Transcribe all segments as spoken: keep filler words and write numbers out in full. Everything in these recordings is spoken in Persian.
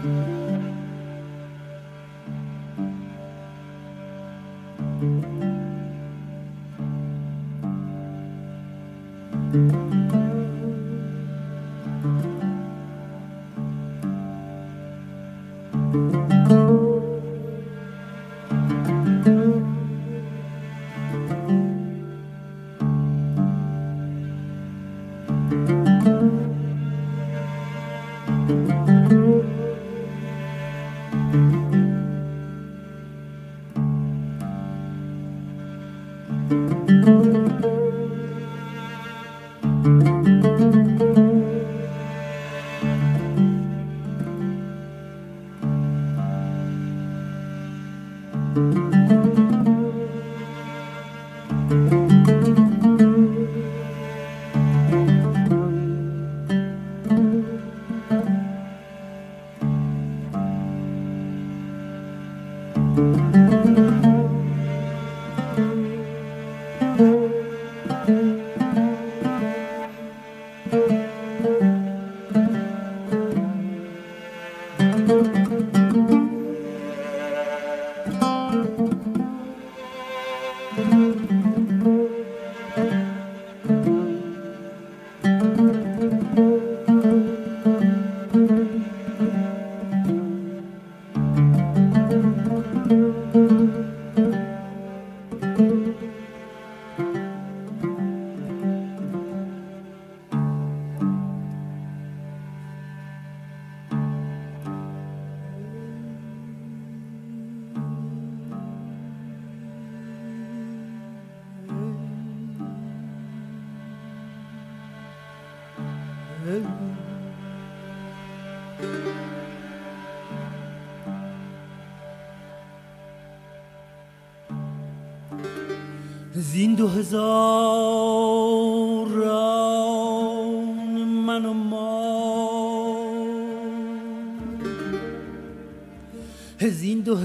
زین دو هزاران من و ما، زین دو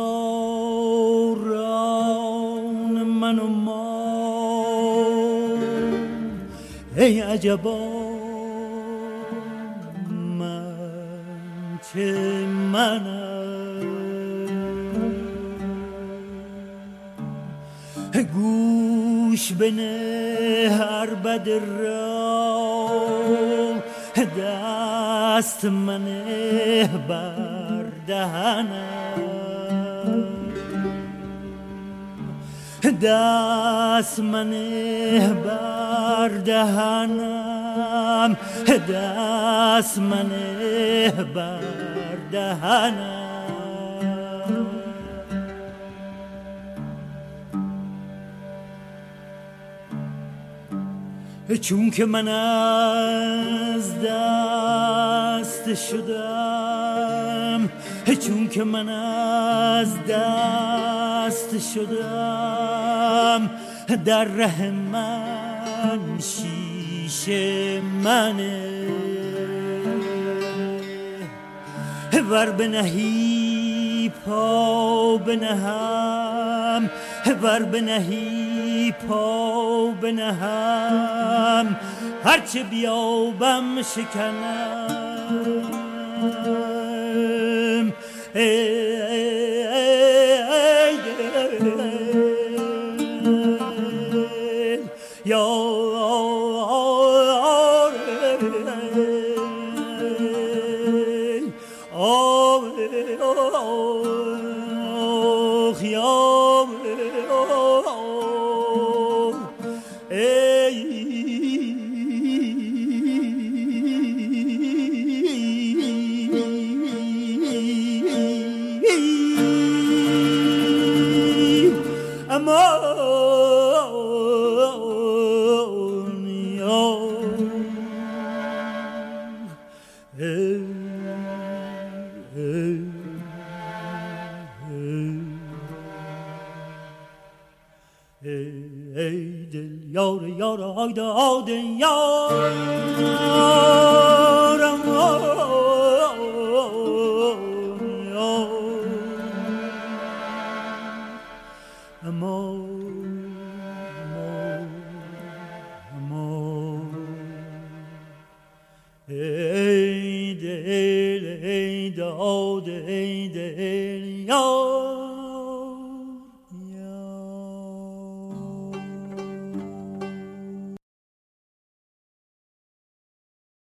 هزاران من و ما، ای عجبا من چه منم، گوش بنه عربد را، دست منه بر دهنم، دست منه بر دهنم، دست منه بر دهنم. چون که من از دست شدم، چون که من از دست شدم، در ره من شیشه منه، ور بنهی پا بنهم، ور بنهی پا بنهم، هرچه بیابم شکنم. یا ای دل یار یار آیده آده یارم، اما ای دل ای دل یاد ای دل یاد